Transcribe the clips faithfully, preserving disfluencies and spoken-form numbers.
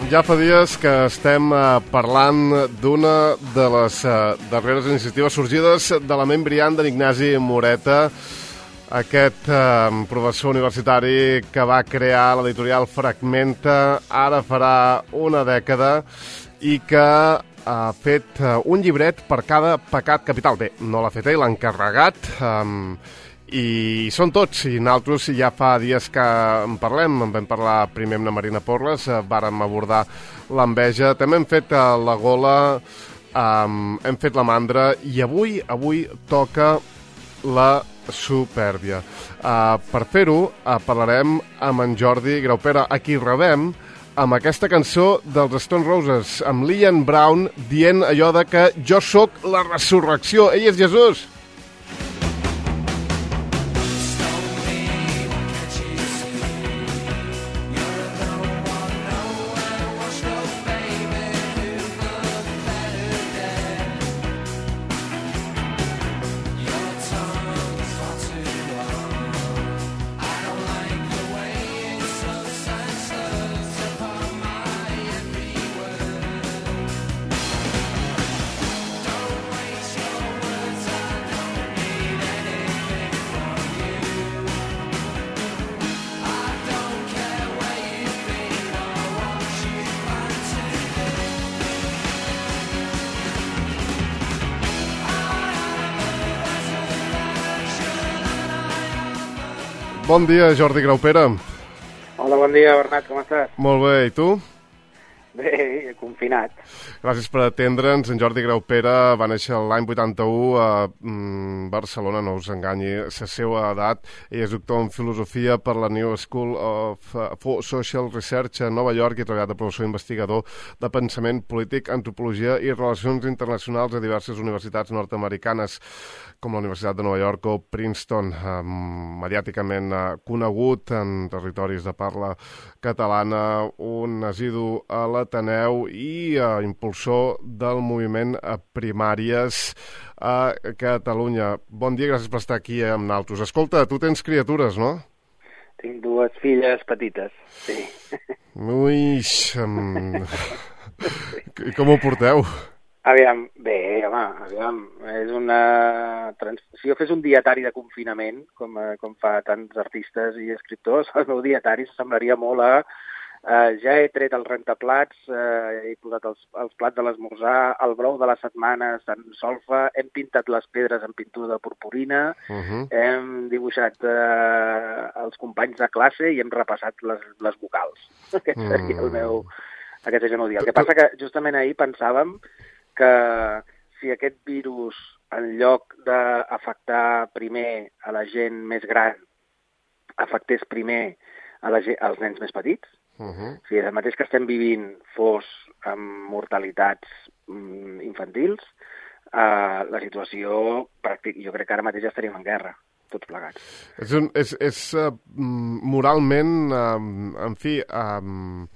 Ja fa dies que estem eh, parlant d'una de les eh, darreres iniciatives sorgides de la ment brillant d'en Ignasi Moreta, aquest eh, professor universitari que va crear l'editorial Fragmenta ara farà una dècada i que ha fet eh, un llibret per cada pecat capital. Bé, no l'ha fet ell, l'ha encarregat, eh, i són tots, i nosaltres ja fa dies que en parlem, en vam parlar primer amb la Marina Porres, eh, vàrem abordar l'enveja, també hem fet eh, la gola, eh, hem fet la mandra, i avui avui toca la supèrbia. Eh, per fer-ho, eh, parlarem amb en Jordi Graupera, a qui rebem amb aquesta cançó dels Stone Roses, amb Liam Brown dient allò de que jo sóc la resurrecció, ell és Jesús. Bon dia, Jordi Graupera. Hola, bon dia, Bernat, com estàs? Molt bé, i tu? Bé, confinat. Gràcies per atendre'ns. En Jordi Graupera va néixer l'any vuitanta-u a mm, Barcelona, no us enganyi la seva edat. Ell és doctor en filosofia per la New School of uh, Social Research a Nova York i ha treballat de professor investigador de pensament polític, antropologia i relacions internacionals a diverses universitats nord-americanes, com la Universitat de Nova York o Princeton, eh, mediàticament eh, conegut en territoris de parla catalana, un asidu a l'Ateneu i eh, impulsor del moviment a primàries a Catalunya. Bon dia, gràcies per estar aquí amb nosaltres. Escolta, tu tens criatures, no? Tinc dues filles petites, sí. Ui, um... com ho porteu? Aviam, bé, home, aviam, és una... Trans... Si jo fes un dietari de confinament, com, com fa tants artistes i escriptors, el meu dietari semblaria molt a... Uh, ja he tret els rentaplats, uh, he posat els, els plats de l'esmorzar, el brou de la setmana en solfa, hem pintat les pedres amb pintura de purpurina, uh-huh. hem dibuixat uh, els companys de classe i hem repassat les, les vocals. Aquest seria el meu, aquest seria el meu dia. El que passa que justament ahir pensàvem que si aquest virus, en lloc d'afectar primer a la gent més gran, afectés primer a la gent, als nens més petits, uh-huh. si el mateix que estem vivint fos amb mortalitats mm, infantils, uh, la situació, pràctic, jo crec que ara mateix ja estaríem en guerra, tots plegats. És, un, és, és uh, moralment, uh, en fi... Uh,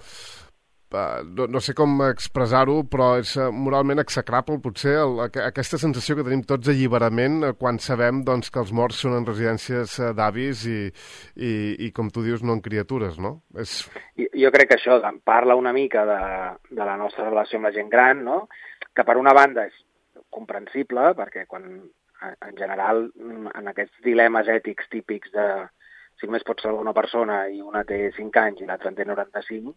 Uh, no, no sé com expressar-ho, però és uh, moralment execrable potser el, aquesta sensació que tenim tots d'alliberament uh, quan sabem doncs, que els morts són en residències uh, d'avis i, i, i, com tu dius, no en criatures, no? És... Jo, jo crec que això parla una mica de, de la nostra relació amb la gent gran, no? Que per una banda és comprensible, perquè quan en general en aquests dilemes ètics típics de si només pots salvar una persona i una té cinc anys i l'altra en té noranta-cinc,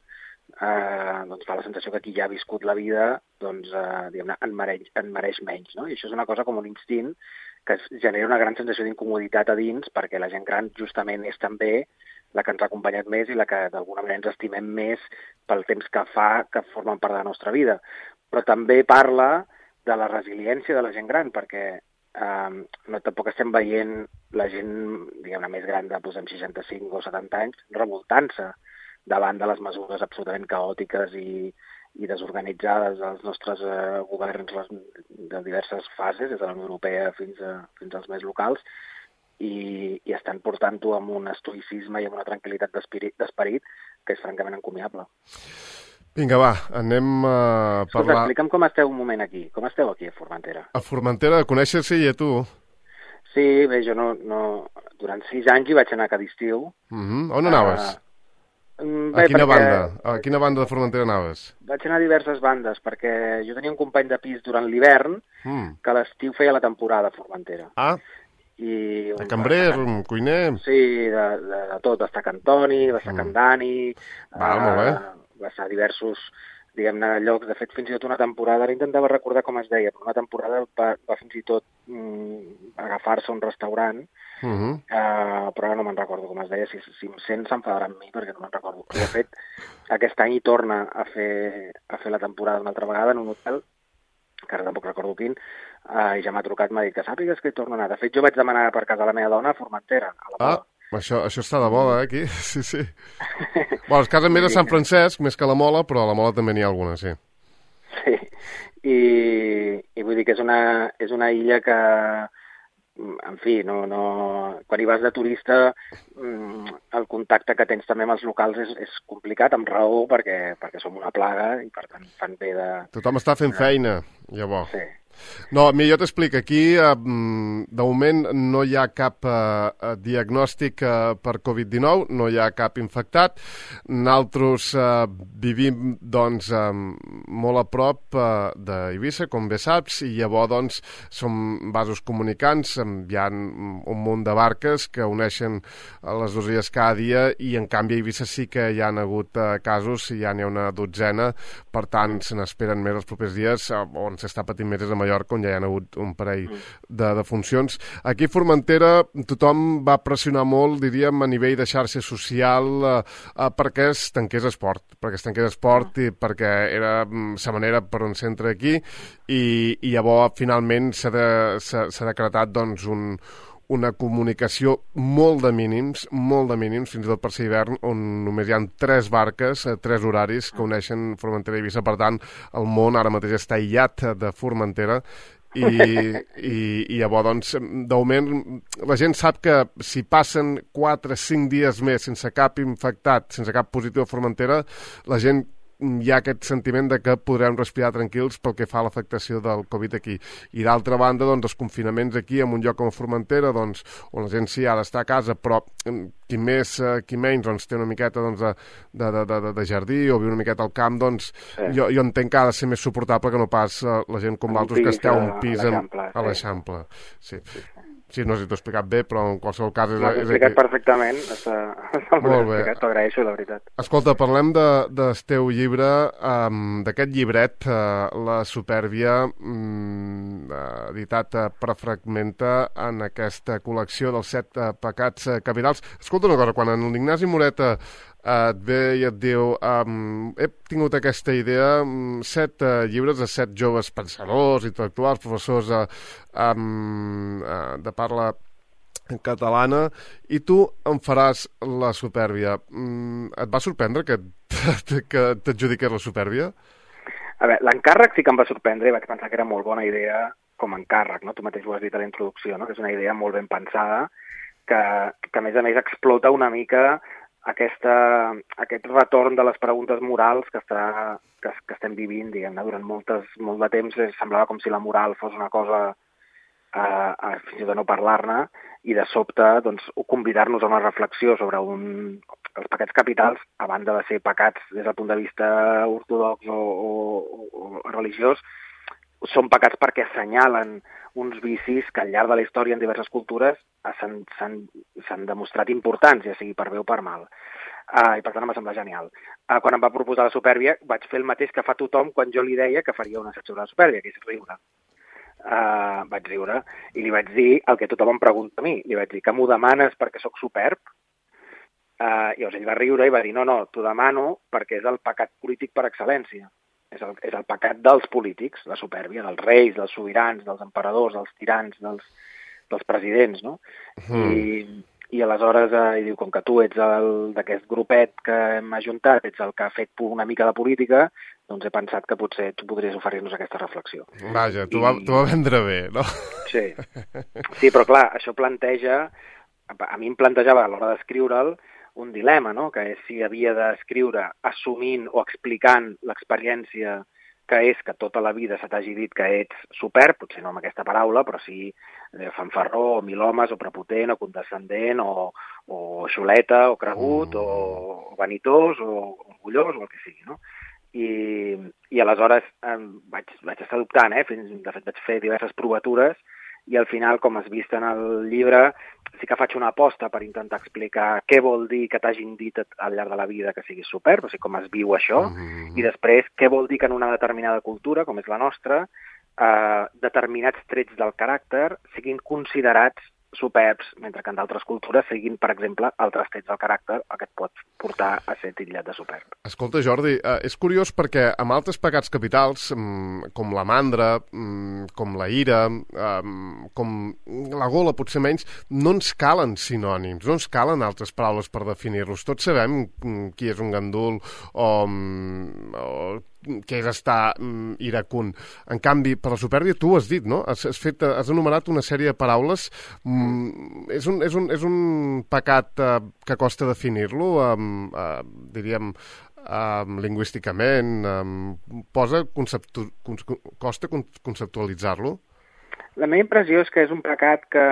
Uh, doncs fa la sensació que qui ja ha viscut la vida doncs, uh, diguem-ne, en mereix, en mereix menys, no? I això és una cosa com un instint que genera una gran sensació d'incomoditat a dins perquè la gent gran justament és també la que ens ha acompanyat més i la que d'alguna manera ens estimem més pel temps que fa que formen part de la nostra vida. Però també parla de la resiliència de la gent gran perquè uh, no, tampoc estem veient la gent, diguem-ne, més gran de doncs, seixanta-cinc o setanta anys revoltant-se davant de les mesures absolutament caòtiques i, i desorganitzades dels nostres eh, governs les, de diverses fases, des de la Unió Europea fins, a, fins als més locals, i, i estan portant-ho amb un estoïcisme i amb una tranquil·litat d'esperit que és francament encomiable. Vinga, va, anem a parlar... Escolta, explica'm com esteu un moment aquí. Com esteu aquí a Formentera? A Formentera, coneixes-hi i a tu? Sí, bé, jo no, no... Durant sis anys hi vaig anar cada estiu. Mm-hmm. On anaves? Uh, Bé, a quina perquè... banda? A quina banda de Formentera anaves? Vaig anar a diverses bandes, perquè jo tenia un company de pis durant l'hivern mm. que a l'estiu feia la temporada a Formentera. Ah, I de cambrer, un cuiner... Sí, de, de, de tot. Va estar Cantoni, va estar mm. Candani... Val, uh, molt bé. Va estar diversos, diguem-ne, llocs. De fet, fins i tot una temporada, ara intentava recordar com es deia, però una temporada va, va fins i tot mm, agafar-se a un restaurant. Uh -huh. uh, però ara no me'n recordo com es deia, si, si em sent s'enfadarà amb mi perquè no me'n recordo. De fet, aquest any hi torna a fer, a fer la temporada una altra vegada en un hotel, que ara tampoc recordo quin, uh, i ja m'ha trucat, m'ha dit que sàpigues que hi torna a anar. De fet, jo vaig demanar per casa la meva dona a Formentera, a la Mola. Ah, això, això està de moda, eh, aquí? Sí, sí. Bueno, es casen més a Sant Francesc, més que a la Mola, però a la Mola també n'hi ha alguna, sí. Sí, i, i vull dir que és una, és una illa que... En fi, no, no... quan hi vas de turista el contacte que tens també amb els locals és, és complicat, amb raó, perquè, perquè som una plaga i per tant fan bé de... Tothom està fent feina, llavors. Sí. No, mira, jo t'explico, aquí eh, de moment no hi ha cap eh, diagnòstic eh, per covid dinou, no hi ha cap infectat. Nosaltres eh, vivim doncs eh, molt a prop eh, d'Eivissa, com bé saps, i llavors doncs som vasos comunicants, hi ha un munt de barques que uneixen les dues illes cada dia i en canvi a Eivissa sí que hi ha hagut eh, casos, ja n'hi ha una dotzena, per tant se n'esperen més els propers dies, eh, on s'està patint més és a Mallorca, on ja hi ha hagut un parell de, de funcions. Aquí a Formentera tothom va pressionar molt, diríem, a nivell de xarxa social eh, eh, perquè es tanqués esport, perquè es tanqués esport i perquè era la manera per on s'entra aquí i, i llavors finalment s'ha de, decretat doncs un una comunicació molt de mínims, molt de mínims, fins i tot per ser hivern, on només hi ha tres barques, tres horaris que uneixen Formentera i Eivissa. Per tant, el món ara mateix està aïllat de Formentera i, i, i llavors, doncs, de moment, la gent sap que si passen quatre o cinc dies més sense cap infectat, sense cap positiu a Formentera, la gent hi ha aquest sentiment de que podrem respirar tranquils pel que fa a l'afectació del Covid aquí. I d'altra banda, doncs, els confinaments aquí, en un lloc com a Formentera, doncs, on la gent sí ha d'estar a casa, però qui més, qui menys, doncs, té una miqueta doncs, de, de, de, de jardí o viu una miqueta al camp, doncs, sí. jo, jo entenc que ha de ser més suportable que no pas la gent com l'altres que esteu a un pis a l'Eixample. Sí. sí. Sí, no sé si t'ho he explicat bé, però en qualsevol cas... M'ho has explicat perfectament, està molt bé explicat, t'ho agraeixo, la veritat. Escolta, parlem de, del teu llibre, um, d'aquest llibret, uh, La Supèrbia, um, editat uh, per Fragmenta en aquesta col·lecció dels set uh, pecats uh, capitals. Escolta una cosa, quan en l'Ignasi Moreta et ve i et diu um, he tingut aquesta idea, um, set uh, llibres de set joves pensadors, intel·lectuals, professors uh, um, uh, de parla catalana, i tu em faràs La Supèrbia. Um, et va sorprendre que, que t'adjudiqués La Supèrbia? A veure, l'encàrrec sí que em va sorprendre i vaig pensar que era molt bona idea com a encàrrec, no? Tu mateix ho has dit a la introducció, no? Que és una idea molt ben pensada, que, que a més a més explota una mica aquesta, aquest retorn de les preguntes morals que, està, que, que estem vivint, diguem-ne, durant moltes, molt de temps semblava com si la moral fos una cosa a, a fins i tot no parlar-ne, i de sobte doncs, convidar-nos a una reflexió sobre un, els pecats capitals, a banda de ser pecats des del punt de vista ortodox o, o, o religiós, són pecats perquè assenyalen uns vicis que al llarg de la història en diverses cultures s'han demostrat importants, ja sigui per bé o per mal. Uh, I per tant em va semblar genial. Uh, quan em va proposar La Supèrbia vaig fer el mateix que fa tothom quan jo li deia que faria un assaig sobre La Supèrbia, que és riure. Uh, vaig riure i li vaig dir el que tothom em pregunta a mi. Li vaig dir que m'ho demanes perquè sóc superb? Uh, I llavors ell va riure i va dir no, no, t'ho demano perquè és el pecat polític per excel·lència. És el, és el pecat dels polítics, la supèrbia, dels reis, dels sobirans, dels emperadors, dels tirans, dels, dels presidents, no? Mm. I, i aleshores eh, ell diu, com que tu ets d'aquest grupet que hem ajuntat, ets el que ha fet una mica de política, doncs he pensat que potser tu podries oferir-nos aquesta reflexió. Vaja, tu va, va vendre bé, no? Sí. Sí, però clar, això planteja, a mi em plantejava a l'hora d'escriure'l, un dilema, no? Que és si havia d'escriure assumint o explicant l'experiència que és que tota la vida se t'hagi dit que ets superb, potser no amb aquesta paraula, però sí eh, fanfarró, o milhomes, o prepotent, o condescendent, o, o xuleta, o cregut, o, o vanitós, o orgullós, o el que sigui, no? I, i aleshores eh, vaig, vaig estar dubtant, eh? Fins, de fet vaig fer diverses provatures, i al final, com has vist en el llibre, sí que faig una aposta per intentar explicar què vol dir que t'hagin dit al llarg de la vida que siguis superb, o sigui, com es viu això, mm-hmm. i després què vol dir que en una determinada cultura, com és la nostra, eh, determinats trets del caràcter siguin considerats superbs, mentre que en d'altres cultures siguin, per exemple, altres trets del caràcter el que et pot portar a ser titllat de superb. Escolta, Jordi, eh, és curiós perquè amb altres pecats capitals, com la mandra, com la ira, eh, com la gola, potser menys, no ens calen sinònims, no ens calen altres paraules per definir-los. Tots sabem qui és un gandul o, o que és estar mm, iracund. En canvi, per la supèrbia, tu ho has dit, no? Has, has, fet, has enumerat una sèrie de paraules. Mm, és, un, és, un, és un pecat eh, que costa definir-lo, eh, eh, diríem, eh, lingüísticament. Eh, posa conceptu, con, costa conceptualitzar-lo? La meva impressió és que és un pecat que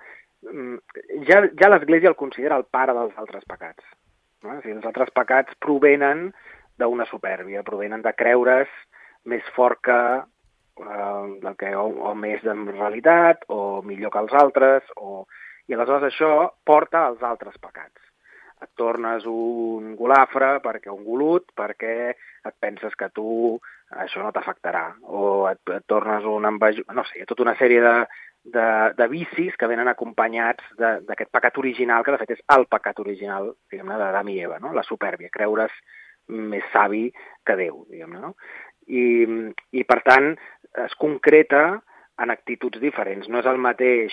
ja, ja l'Església el considera el pare dels altres pecats. No? O sigui, els altres pecats provenen d'una supèrbia, provenen de creure's més fort que, eh, del que o, o més en realitat, o millor que els altres, o... i aleshores això porta als altres pecats. Et tornes un golafre, perquè un golut, perquè et penses que tu això no t'afectarà, o et, et tornes un envejós... No sé, hi ha tota una sèrie de, de, de vicis que venen acompanyats d'aquest pecat original, que de fet és el pecat original, diguem-ne, d'Adam i Eva, no? La supèrbia, creure's més savi que Déu, diguem-ne, no? I, i, per tant, es concreta en actituds diferents. No és el mateix,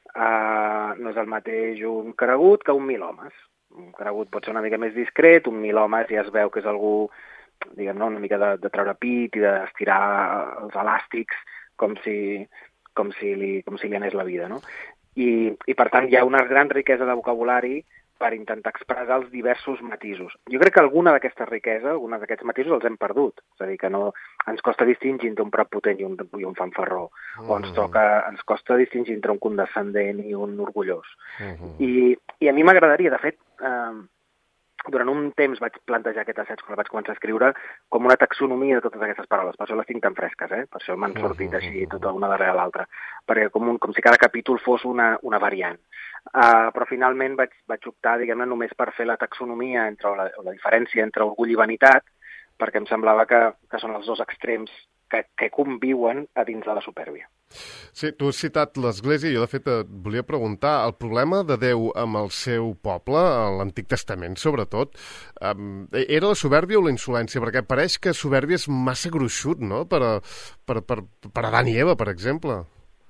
eh, no és el mateix un cregut que un milhomes. Un cregut pot ser una mica més discret, un milhomes ja es veu que és algú, diguem, no? Una mica de, de treure pit i d'estirar els elàstics com si, com si, li, com si li anés la vida, no? I, i, per tant, hi ha una gran riquesa de vocabulari per intentar expressar els diversos matisos. Jo crec que alguna d'aquesta riquesa, alguna d'aquests matisos els hem perdut. És a dir, que no ens costa distingir entre un prepotent i un, i un fanfarró, uh -huh. o ens, toca, ens costa distingir entre un condescendent i un orgullós. Uh -huh. I, I a mi m'agradaria, de fet, eh, durant un temps vaig plantejar aquest assaig, quan el vaig començar a escriure, com una taxonomia de totes aquestes paraules. Per això les tinc tan fresques, eh? Per això m'han sortit així, tota una darrere l'altra. Perquè com, un, com si cada capítol fos una, una variant. Uh, però finalment vaig, vaig optar, diguem-ne, només per fer la taxonomia entre la, o la diferència entre orgull i vanitat, perquè em semblava que, que són els dos extrems que, que conviuen a dins de la supèrbia. Sí, tu has citat l'Església i jo, de fet, et volia preguntar, el problema de Déu amb el seu poble, a l'Antic Testament, sobretot, um, era la supèrbia o la insolència? Perquè pareix que supèrbia és massa gruixut, no?, per, a, per, per, per Adán i Eva, per exemple.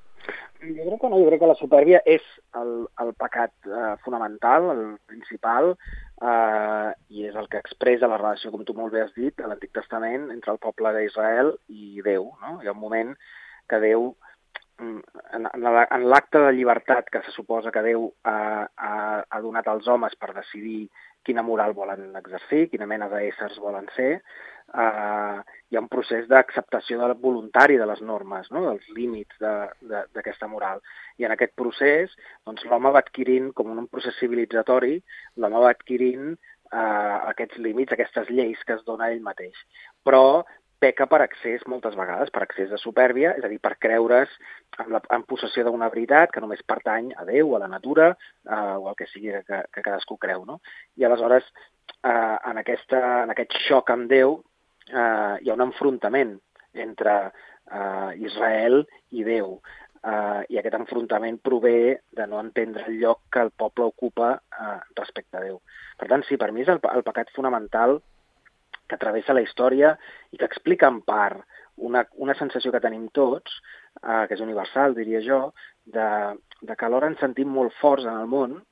Jo crec que no, jo crec que la supèrbia és el, el pecat eh, fonamental, el principal, eh, i és el que expressa la relació, com tu molt bé has dit, a l'Antic Testament, entre el poble d'Israel i Déu, no? Hi ha un moment que Déu, en, en l'acte de llibertat que se suposa que Déu ha, ha, ha donat als homes per decidir quina moral volen exercir, quina mena d'éssers volen ser, Uh, hi ha un procés d'acceptació de voluntari de les normes, no? Dels límits d'aquesta moral. I en aquest procés, doncs, l'home va adquirint, com un procés civilitzadori, l'home va adquirint uh, aquests límits, aquestes lleis que es dona ell mateix. Però peca per excés moltes vegades, per excés de supèrbia, és a dir, per creure's en, la, en possessió d'una veritat que només pertany a Déu, a la natura, uh, o al que sigui que, que cadascú creu, no? I aleshores, uh, en, aquesta, en aquest xoc amb Déu, Uh, hi ha un enfrontament entre uh, Israel i Déu. Uh, I aquest enfrontament prové de no entendre el lloc que el poble ocupa uh, respecte a Déu. Per tant, sí, per mi és el, el pecat fonamental que travessa la història i que explica en part una, una sensació que tenim tots, uh, que és universal, diria jo, de, de que alhora ens sentim molt forts en el món,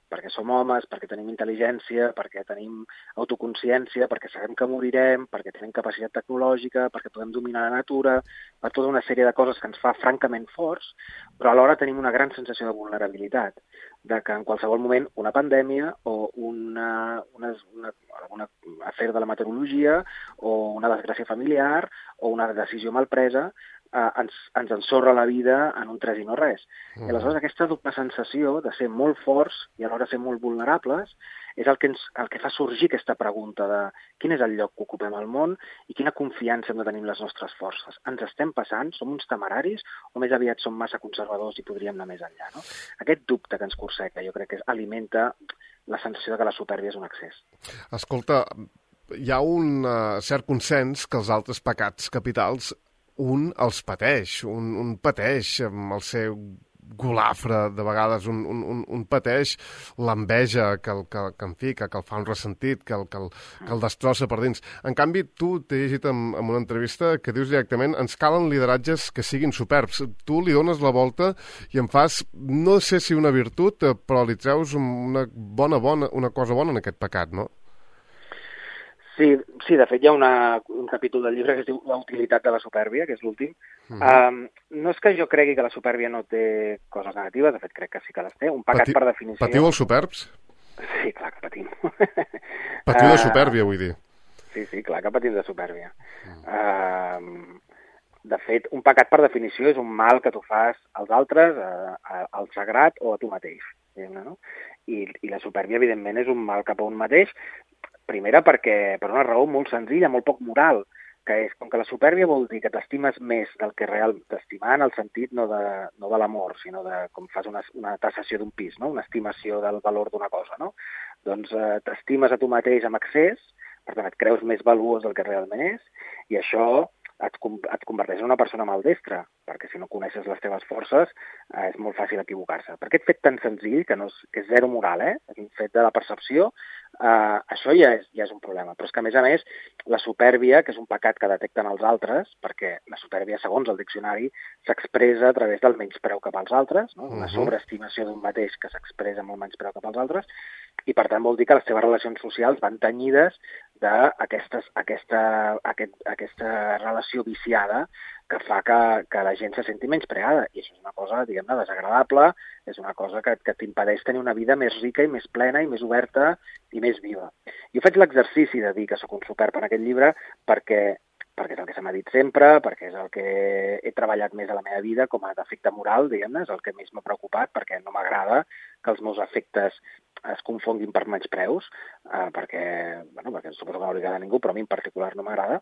perquè som homes, perquè tenim intel·ligència, perquè tenim autoconsciència, perquè sabem que morirem, perquè tenim capacitat tecnològica, perquè podem dominar la natura, per tota una sèrie de coses que ens fa francament forts, però alhora tenim una gran sensació de vulnerabilitat, de que en qualsevol moment una pandèmia o una, una, una, una afer de la meteorologia o una desgràcia familiar o una decisió mal presa eh, ens, ens ensorra la vida en un tres i no res. Mm. I aleshores aquesta doble sensació de ser molt forts i alhora ser molt vulnerables és el que, ens, el que fa sorgir aquesta pregunta de quin és el lloc que ocupem al món i quina confiança hem de tenir en les nostres forces. Ens estem passant? Som uns temeraris o més aviat som massa conservadors i podríem anar més enllà? No? Aquest dubte que ens corseca jo crec que alimenta la sensació de que la supèrbia és un excés. Escolta, hi ha un uh, cert consens que els altres pecats capitals un els pateix, un, un pateix amb el seu golafre, de vegades un, un, un pateix l'enveja que, el, que, que, en fi, que, que el fa un ressentit, que el, que, el, que el destrossa per dins. En canvi, tu t'he llegit en, en una entrevista que dius directament ens calen lideratges que siguin superbs. Tu li dones la volta i en fas, no sé si una virtut, però li treus una, bona, bona, una cosa bona en aquest pecat, no? Sí, sí, de fet hi ha una, un capítol del llibre que es diu La utilitat de la supèrbia, que és l'últim. Uh -huh. um, no és que jo cregui que la supèrbia no té coses negatives, de fet crec que sí que les té. Un pecat Pati per definició... Patiu els superbs? Sí, clar que patim. Patiu de supèrbia, vull dir. Sí, sí, clar que patim de supèrbia. Uh -huh. um, de fet, un pecat per definició és un mal que tu fas als altres, a, a, al sagrat o a tu mateix. No? I, I la supèrbia, evidentment, és un mal cap a un mateix. Primera perquè, per una raó molt senzilla, molt poc moral, que és com que la supèrbia vol dir que t'estimes més del que real t'estimar en el sentit no de, no de l'amor, sinó de com fas una, una tassació d'un pis, no? Una estimació del valor d'una cosa. No? Doncs eh, t'estimes a tu mateix amb excés, per tant et creus més valuós del que realment és, i això et, et converteix en una persona maldestra, perquè si no coneixes les teves forces eh, és molt fàcil equivocar-se. Per aquest fet tan senzill, que, no és, que és zero moral, eh? És un fet de la percepció, Uh, això ja és, ja és un problema. Però és que, a més a més, la supèrbia, que és un pecat que detecten els altres, perquè la supèrbia, segons el diccionari, s'expressa a través del menyspreu cap als altres, no? Una sobreestimació d'un mateix que s'expressa amb el menyspreu cap als altres, i per tant vol dir que les seves relacions socials van tenyides d'aquesta aquesta, aquest, aquesta relació viciada que fa que, que la gent se senti menyspreada. I això és una cosa, diguem-ne, desagradable, és una cosa que, que t'impedeix tenir una vida més rica i més plena i més oberta i més viva. Jo faig l'exercici de dir que sóc un superb en aquest llibre perquè, perquè és el que se m'ha dit sempre, perquè és el que he treballat més a la meva vida com a defecte moral, diguem-ne, és el que més m'ha preocupat, perquè no m'agrada que els meus afectes es confonguin per menyspreus, eh, perquè, bueno, perquè suposo que no li agrada a ningú, però a mi en particular no m'agrada,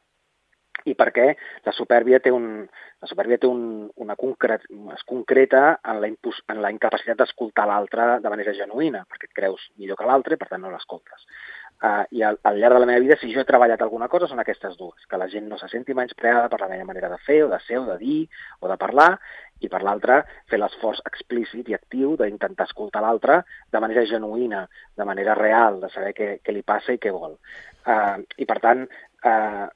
i perquè la supèrbia té, un, la supèrbia té un, una concret, es concreta en la, impus, en la incapacitat d'escoltar l'altre de manera genuïna, perquè et creus millor que l'altre i per tant no l'escoltes. Uh, I al, al llarg de la meva vida, si jo he treballat alguna cosa, són aquestes dues, que la gent no se senti menyspreada per la meva manera de fer, o de ser, o de dir, o de parlar, i per l'altra, fer l'esforç explícit i actiu d'intentar escoltar l'altre de manera genuïna, de manera real, de saber què, què li passa i què vol. Uh, I per tant, uh,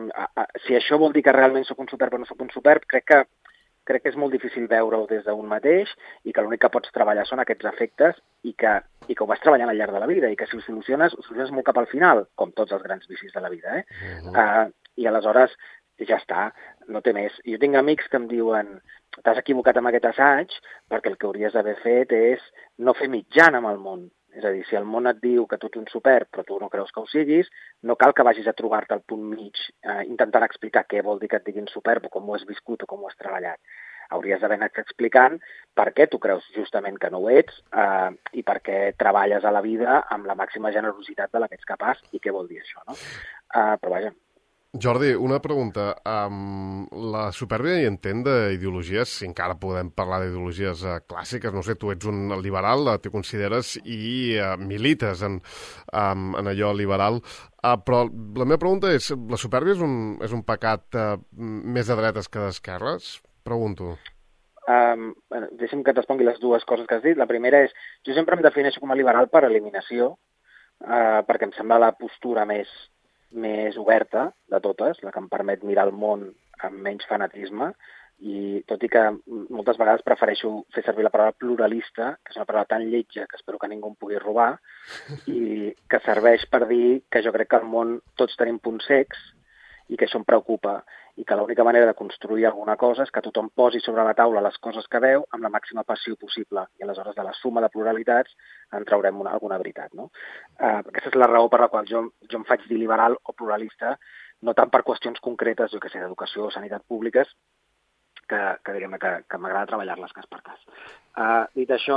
si això vol dir que realment sóc un superb o no sóc un superb, crec que, crec que és molt difícil veure-ho des d'un mateix i que l'únic que pots treballar són aquests efectes i que, i que ho vas treballant al llarg de la vida i que si ho soluciones, ho soluciones molt cap al final, com tots els grans vicis de la vida. Eh? Uh-huh. uh, I aleshores ja està, no té més. Jo tinc amics que em diuen t'has equivocat amb aquest assaig perquè el que hauries d'haver fet és no fer mitjana amb el món. És a dir, si el món et diu que tu ets un superb però tu no creus que ho siguis, no cal que vagis a trobar-te al punt mig eh, intentant explicar què vol dir que et diguin superb o com ho has viscut o com ho has treballat. Hauries d'haver anat explicant per què tu creus justament que no ho ets eh, i per què treballes a la vida amb la màxima generositat de la que ets capaç i què vol dir això, no? Eh, però vaja. Jordi, una pregunta. Um, la supèrbia hi entén d'ideologies, si encara podem parlar d'ideologies uh, clàssiques, no sé, tu ets un liberal, uh, t'hi consideres, i uh, milites en, um, en allò liberal, uh, però la meva pregunta és, la supèrbia és un, és un pecat uh, més de dretes que d'esquerres? Pregunto. Um, bueno, deixa'm que et respongui les dues coses que has dit. La primera és, jo sempre em defineixo com a liberal per eliminació, uh, perquè em sembla la postura més més oberta de totes, la que em permet mirar el món amb menys fanatisme, I tot i que moltes vegades prefereixo fer servir la paraula pluralista, que és una paraula tan lletja que espero que ningú em pugui robar, i que serveix per dir que jo crec que al món tots tenim punts cecs i que això em preocupa, i que l'única manera de construir alguna cosa és que tothom posi sobre la taula les coses que veu amb la màxima passió possible, i aleshores de la suma de pluralitats en traurem una, alguna veritat. No? Uh, aquesta és la raó per la qual jo, jo em faig dir liberal o pluralista, no tant per qüestions concretes, jo que sé, d'educació o sanitat públiques, que, que, que, que m'agrada treballar-les cas per cas. Uh, dit això,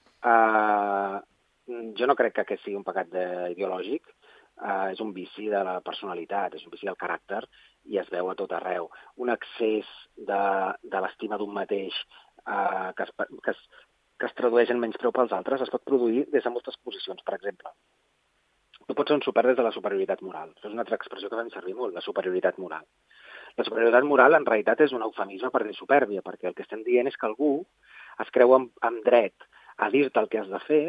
uh, jo no crec que aquest sigui un pecat ideològic, uh, és un vici de la personalitat, és un vici del caràcter, i es veu a tot arreu. Un excés de, de l'estima d'un mateix uh, que, es, que, es, que es tradueix en menyspreu pels altres es pot produir des de moltes posicions. Per exemple, tu pots ser un super des de la superioritat moral. Això és una altra expressió que fem servir molt, la superioritat moral. La superioritat moral en realitat és un eufemisme per dir supèrbia, perquè el que estem dient és que algú es creu amb, amb dret a dir-te el que has de fer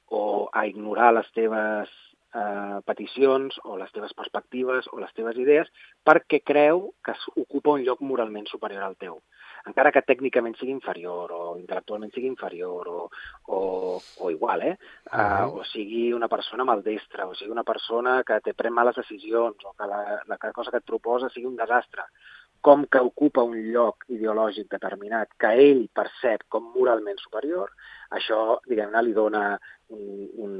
o a ignorar les teves eh, peticions o les teves perspectives o les teves idees perquè creu que ocupa un lloc moralment superior al teu. Encara que tècnicament sigui inferior o intel·lectualment sigui inferior o, o, o igual, eh? Uh, o sigui una persona maldestra, o sigui una persona que te pren males decisions o que la, la cosa que et proposa sigui un desastre, com que ocupa un lloc ideològic determinat que ell percep com moralment superior, això, diguem-ne, li dona un, un,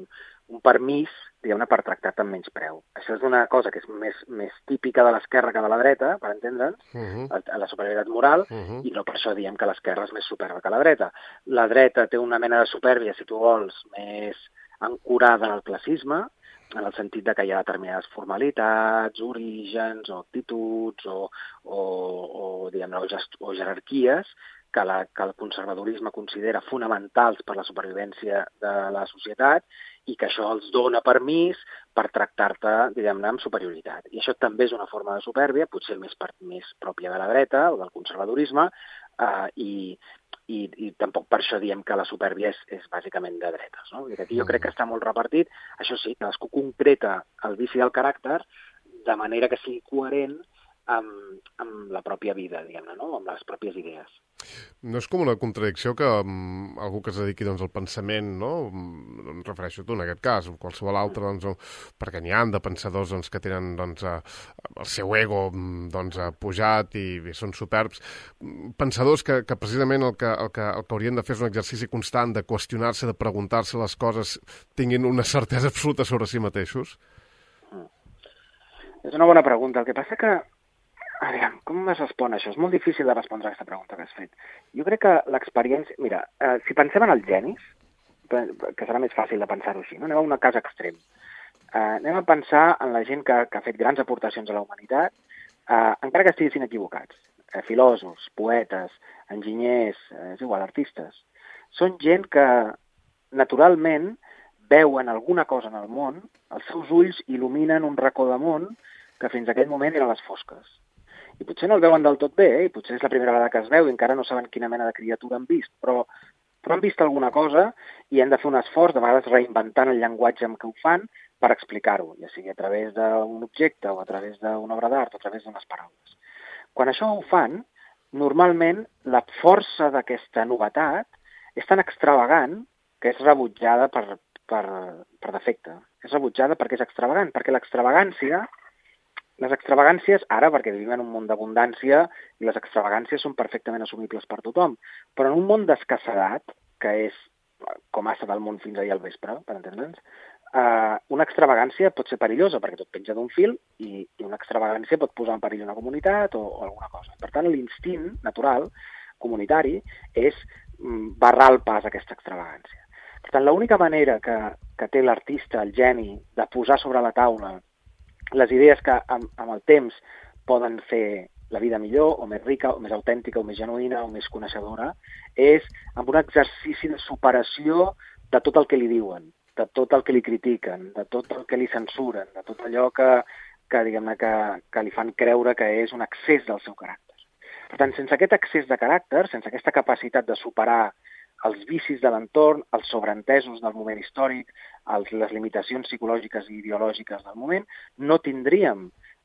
un permís, diguem-ne, per tractar-te amb menyspreu. Això és una cosa que és més, més típica de l'esquerra que de la dreta, per entendre'ns, uh-huh. a la superioritat moral, uh-huh. i no per això diem que l'esquerra és més superba que la dreta. La dreta té una mena de supèrbia, si tu vols, més ancorada en el classisme, en el sentit de que hi ha determinades formalitats, orígens o actituds o, o, o, diguem-ne, o, gest, o jerarquies que, la, que el conservadorisme considera fonamentals per la supervivència de la societat i que això els dona permís per tractar-te, diguem-ne, amb superioritat. I això també és una forma de supèrbia, potser més, per, més pròpia de la dreta o del conservadorisme, eh, i, i, i tampoc per això diem que la supèrbia és, és bàsicament de dretes. No? Aquí jo crec que està molt repartit. Això sí, cadascú concreta el vici del caràcter de manera que sigui coherent amb, amb la pròpia vida, diguem-ne, no? Amb les pròpies idees. No és com una contradicció que um, algú que es dediqui doncs, al pensament, no? Em refereixo a tu en aquest cas, o qualsevol altre, doncs, perquè n'hi ha de pensadors doncs, que tenen doncs, el seu ego doncs, pujat i bé, són superbs. Pensadors que, que precisament el que, el, que, el que haurien de fer és un exercici constant de qüestionar-se, de preguntar-se les coses, tinguin una certesa absoluta sobre si mateixos? És una bona pregunta. El que passa que Aviam, com es respon això? És molt difícil de respondre a aquesta pregunta que has fet. Jo crec que l'experiència... Mira, eh, si pensem en els genis, que serà més fàcil de pensar-ho així, no? Anem a un cas extrem. Eh, anem a pensar en la gent que, que ha fet grans aportacions a la humanitat, eh, encara que estiguessin equivocats. Eh, filòsofs, poetes, enginyers, eh, és igual, artistes. Són gent que, naturalment, veuen alguna cosa en el món, els seus ulls il·luminen un racó de món que fins a aquell moment eren les fosques. I potser no el veuen del tot bé, eh? I potser és la primera vegada que es veu i encara no saben quina mena de criatura han vist, però, però han vist alguna cosa i han de fer un esforç, de vegades reinventant el llenguatge amb què ho fan, per explicar-ho, ja sigui a través d'un objecte o a través d'una obra d'art o a través d'unes paraules. Quan això ho fan, normalment la força d'aquesta novetat és tan extravagant que és rebutjada per, per, per defecte. És rebutjada perquè és extravagant, perquè l'extravagància... Les extravagàncies, ara, perquè vivim en un món d'abundància, i les extravagàncies són perfectament assumibles per tothom, però en un món d'escassedat, que és com ha estat el món fins ahir al vespre, per entendre'ns, eh, una extravagància pot ser perillosa, perquè tot penja d'un fil, i, i una extravagància pot posar en perill una comunitat o, o alguna cosa. Per tant, l'instint natural, comunitari, és mm, barrar el pas a aquesta extravagància. Per tant, l'única manera que, que té l'artista, el geni, de posar sobre la taula les idees que amb, amb el temps poden fer la vida millor, o més rica, o més autèntica, o més genuïna, o més coneixedora, és amb un exercici de superació de tot el que li diuen, de tot el que li critiquen, de tot el que li censuren, de tot allò que, que, diguem-ne, que, que li fan creure que és un excés del seu caràcter. Per tant, sense aquest excés de caràcter, sense aquesta capacitat de superar els vicis de l'entorn, els sobreentesos del moment històric, els, les limitacions psicològiques i ideològiques del moment, no tindríem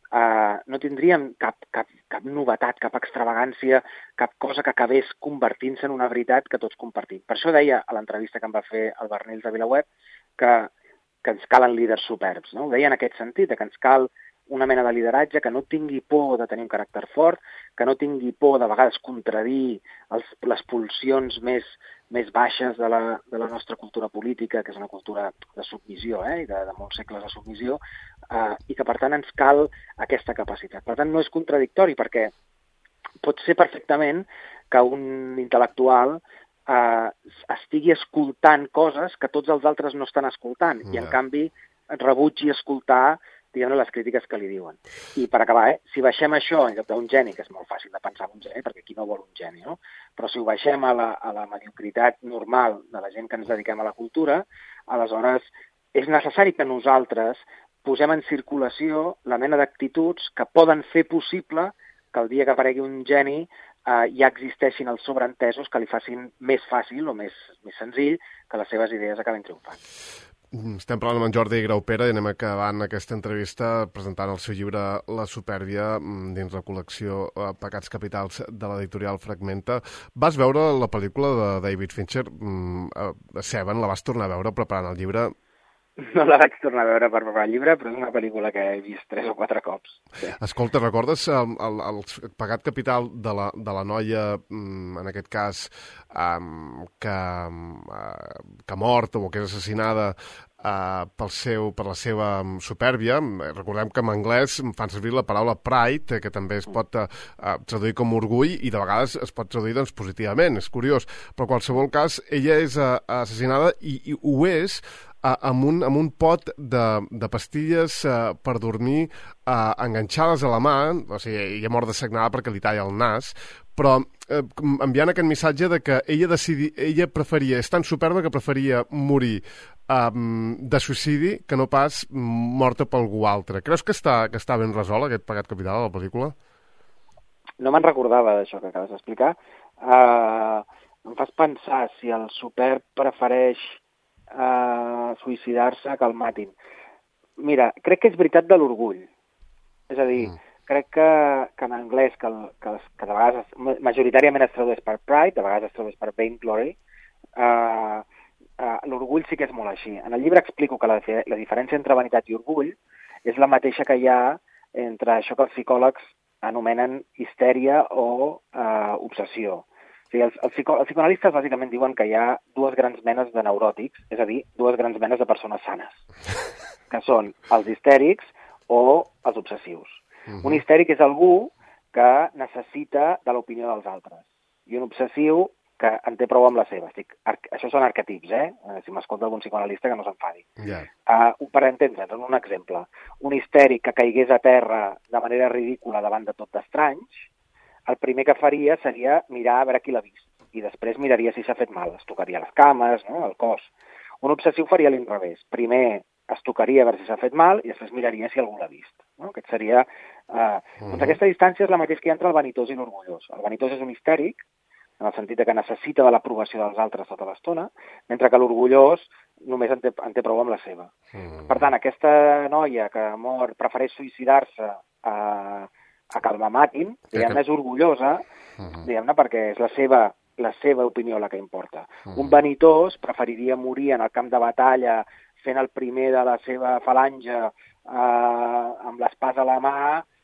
Uh, no tindríem cap, cap, cap novetat, cap extravagància, cap cosa que acabés convertint-se en una veritat que tots compartim. Per això deia a l'entrevista que em va fer el Bernils de Vilaweb que, que ens calen líders superbs, no? Ho deia en aquest sentit, que ens cal una mena de lideratge que no tingui por de tenir un caràcter fort, que no tingui por de vegades contradir els, les pulsions més, més baixes de la, de la nostra cultura política, que és una cultura de submissió, eh, i de, de molts segles de submissió, eh, i que per tant ens cal aquesta capacitat. Per tant no és contradictori, perquè pot ser perfectament que un intel·lectual eh, estigui escoltant coses que tots els altres no estan escoltant, yeah. i en canvi rebutgi escoltar diguem-ne, les crítiques que li diuen. I per acabar, eh, si baixem això en lloc d'un geni, que és molt fàcil de pensar en un geni, perquè qui no vol un geni, no? Però si ho baixem a la, a la mediocritat normal de la gent que ens dediquem a la cultura, aleshores és necessari que nosaltres posem en circulació la mena d'actituds que poden fer possible que el dia que aparegui un geni eh, ja existeixin els sobreentesos que li facin més fàcil o més, més senzill que les seves idees acabin triomfant. Estem parlant amb en Jordi Graupera i anem acabant aquesta entrevista presentant el seu llibre La supèrbia dins la col·lecció Pecats capitals de l'editorial Fragmenta. Vas veure la pel·lícula de David Fincher, Seven, la vas tornar a veure preparant el llibre? No la vaig tornar a veure per preparar el llibre, però és una pel·lícula que he vist tres o quatre cops. Sí. Escolta, recordes el, el, el pecat capital de la, de la noia, en aquest cas, um, que, uh, que ha mort o que és assassinada uh, pel seu, per la seva supèrbia? Recordem que en anglès fan servir la paraula pride, que també es pot uh, traduir com orgull i de vegades es pot traduir doncs, positivament, és curiós. Però en qualsevol cas, ella és uh, assassinada i, i ho és amb un, amb un pot de, de pastilles uh, per dormir uh, enganxades a la mà, o sigui, ella mort de sagnada perquè li talla el nas, però eh, enviant aquest missatge de que ella, decidi, ella preferia, és tan superba que preferia morir um, de suïcidi que no pas morta per algú altre. Creus que està, que està ben resolt aquest pecat capital a la pel·lícula? No me'n recordava d'això que acabes d'explicar. Uh, em fas pensar si el superb prefereix a suïcidar-se que el matin. Mira, crec que és veritat de l'orgull. És a dir, mm. crec que, que en anglès, que, el, que, que de vegades majoritàriament es tradueix per pride, de vegades es tradueix per vainglory, uh, uh, l'orgull sí que és molt així. En el llibre explico que la, la diferència entre vanitat i orgull és la mateixa que hi ha entre això que els psicòlegs anomenen histèria o uh, obsessió. O sigui, els, els, psico, els psicoanalistes bàsicament diuen que hi ha dues grans menes de neuròtics, és a dir, dues grans menes de persones sanes, que són els histèrics o els obsessius. Uh-huh. Un histèric és algú que necessita de l'opinió dels altres, i un obsessiu que en té prou amb la seva. Estic, arc, això són arquetips, eh? Si m'escolta algun psicoanalista que no s'enfadi. Yeah. Uh, per entendre'ns, en un exemple, un histèric que caigués a terra de manera ridícula davant de tot d'estranys, el primer que faria seria mirar a veure qui l'ha vist, i després miraria si s'ha fet mal, es tocaria les cames, no? El cos. Un obsessiu faria l'inrevés. Primer es tocaria a veure si s'ha fet mal i després miraria si algú l'ha vist. No? Aquest seria... Eh... Uh-huh. Doncs aquesta distància és la mateixa que hi ha entre el vanitós i l'orgullós. El vanitós és un histèric, en el sentit de que necessita de l'aprovació dels altres tota l'estona, mentre que l'orgullós només en té, en té prou amb la seva. Uh-huh. Per tant, aquesta noia que mor prefereix suïcidar-se a... a que el matin, diguem-ne, és orgullosa, uh-huh. diguem-ne, perquè és la seva, la seva opinió la que importa. Uh-huh. Un vanitós preferiria morir en el camp de batalla fent el primer de la seva falange eh, amb l'espasa a la mà,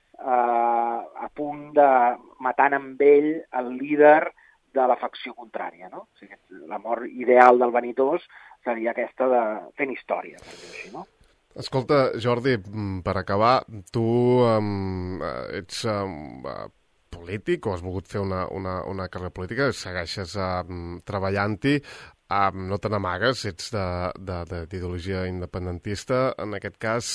eh, a punt de matant amb ell el líder de la facció contrària, no? O sigui, la mort ideal del vanitós seria aquesta de fent història, per dir-ho així, no? Escolta, Jordi, per acabar, tu um, ets um, polític o has volgut fer una, una, una carrera política, segueixes um, treballant-hi, um, no te n'amagues, ets d'ideologia independentista, en aquest cas,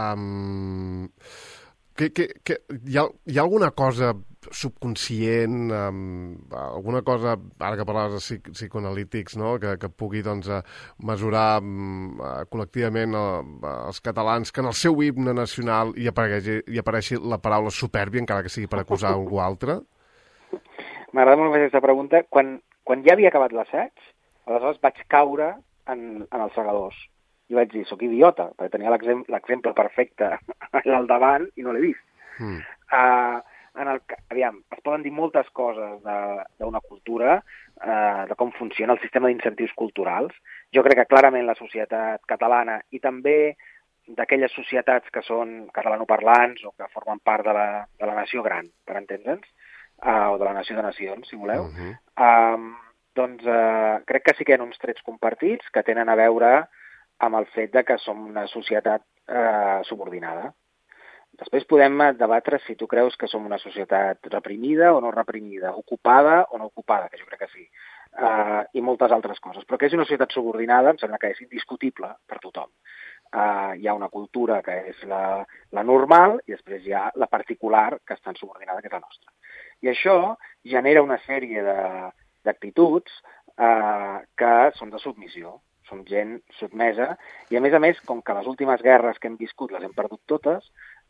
um, que, que, que hi, ha, hi ha alguna cosa subconscient, um, alguna cosa, ara que parlaves de psic psicoanalítics, no? que, que pugui doncs, mesurar um, col·lectivament uh, els catalans, que en el seu himne nacional hi apareixi, hi apareixi la paraula supèrbia, encara que sigui per acusar algú altre? M'agrada molt més aquesta pregunta. Quan, quan ja havia acabat l'assaig, aleshores vaig caure en, en els segadors. I vaig dir, sóc idiota, perquè tenia l'exemple perfecte al davant i no l'he vist. Mm. Uh, en el, aviam, es poden dir moltes coses d'una cultura, uh, de com funciona el sistema d'incentius culturals. Jo crec que clarament la societat catalana i també d'aquelles societats que són catalanoparlants o que formen part de la, de la nació gran, per entendre'ns, uh, o de la nació de nacions, si voleu, uh -huh. um, doncs uh, crec que sí que hi ha uns trets compartits que tenen a veure amb el fet de que som una societat uh, subordinada. Després podem debatre si tu creus que som una societat reprimida o no reprimida, ocupada o no ocupada, que jo crec que sí, uh, i moltes altres coses. Però que és una societat subordinada em sembla que és indiscutible per tothom. Uh, hi ha una cultura que és la, la normal i després hi ha la particular que està subordinada, que és la nostra. I això genera una sèrie d'actituds uh, que són de submissió, són gent sotmesa, i a més a més, com que les últimes guerres que hem viscut les hem perdut totes,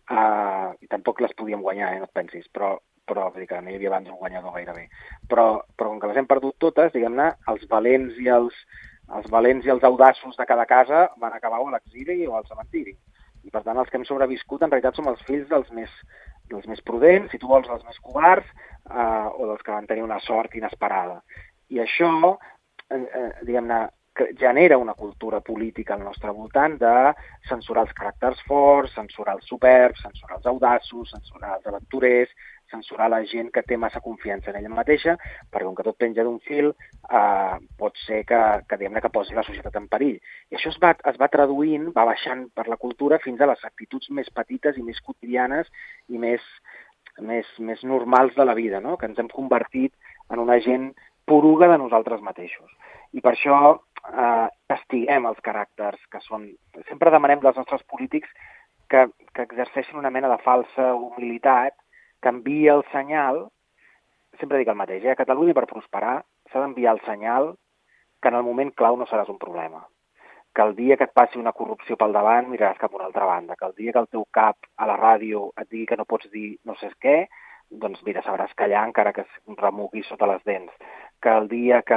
uh, i tampoc les podíem guanyar, eh, no et pensis, però, però vull dir que no hi havia abans un guanyador gairebé, però, però com que les hem perdut totes, diguem-ne, els valents i els els valents i els audaços de cada casa van acabar o a l'exili o al cementiri. I per tant, els que hem sobreviscut en realitat som els fills dels més, dels més prudents, si tu vols, dels més covards, eh, o dels que van tenir una sort inesperada. I això, eh, diguem-ne, genera una cultura política al nostre voltant de censurar els caràcters forts, censurar els superbs, censurar els audaços, censurar els aventurers, censurar la gent que té massa confiança en ella mateixa, perquè com que tot penja d'un fil, eh, pot ser que, que, diguem-ne, que posi la societat en perill. I això es va, es va traduint, va baixant per la cultura fins a les actituds més petites i més quotidianes i més, més, més normals de la vida, no? Que ens hem convertit en una gent poruga de nosaltres mateixos. I per això eh, castiguem els caràcters que són... Sempre demanem dels nostres polítics que, que exerceixin una mena de falsa humilitat, que envia el senyal, sempre dic el mateix, eh? A Catalunya per prosperar s'ha d'enviar el senyal que en el moment clau no seràs un problema. Que el dia que et passi una corrupció pel davant miraràs cap a una altra banda. Que el dia que el teu cap a la ràdio et digui que no pots dir no sé què, doncs mira, sabràs callar encara que es remugui sota les dents. Que el dia que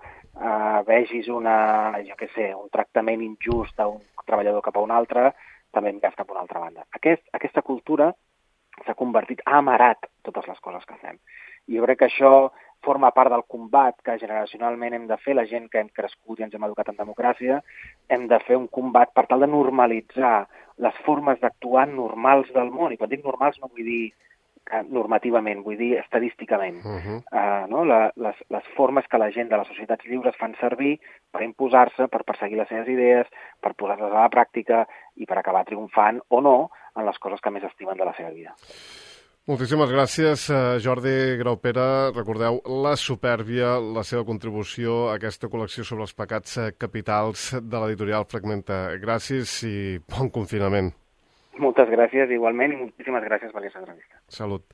eh, vegis una, jo què sé, un tractament injust d'un treballador cap a un altre, també miraràs cap a una altra banda. Aquest, aquesta cultura s'ha convertit, ha amarat totes les coses que fem. I jo crec que això forma part del combat que generacionalment hem de fer, la gent que hem crescut i ens hem educat en democràcia, hem de fer un combat per tal de normalitzar les formes d'actuar normals del món. I quan dic normals no vull dir normativament, vull dir estadísticament. Uh -huh. uh, no? la, les, les formes que la gent de les societats lliures fan servir per imposar-se, per perseguir les seves idees, per posar-les a la pràctica i per acabar triomfant o no en les coses que més estimen de la seva vida. Moltíssimes gràcies, Jordi Graupera. Recordeu La supèrbia, la seva contribució a aquesta col·lecció sobre els pecats capitals de l'editorial Fragmenta. Gràcies i bon confinament. Moltes gràcies, igualment, i moltíssimes gràcies per aquesta entrevista. Salut.